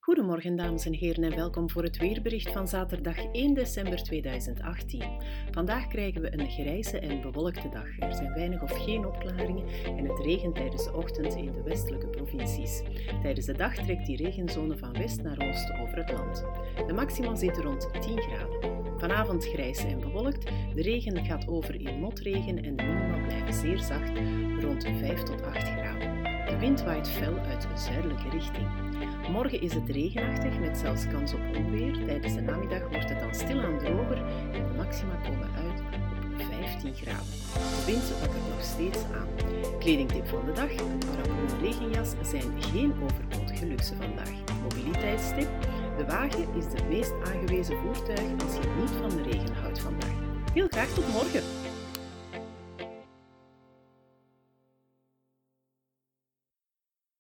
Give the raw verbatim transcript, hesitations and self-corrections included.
Goedemorgen dames en heren en welkom voor het weerbericht van zaterdag één december tweeduizend achttien. Vandaag krijgen we een grijze en bewolkte dag. Er zijn weinig of geen opklaringen en het regent tijdens de ochtend in de westelijke provincies. Tijdens de dag trekt die regenzone van west naar oost over het land. De maxima zitten rond tien graden. Vanavond grijs en bewolkt, de regen gaat over in motregen en de minima blijven zeer zacht, rond vijf tot acht graden. De wind waait fel uit de zuidelijke richting. Morgen is het regenachtig met zelfs kans op onweer. Tijdens de namiddag wordt het dan stilaan droger en de maxima komen uit op vijftien graden. De wind wakkert nog steeds aan. Kledingtip van de dag: paraplu en regenjas zijn geen overbodige luxe vandaag. Mobiliteitstip: de wagen is het meest aangewezen voertuig als je niet van de regen houdt vandaag. Heel graag tot morgen!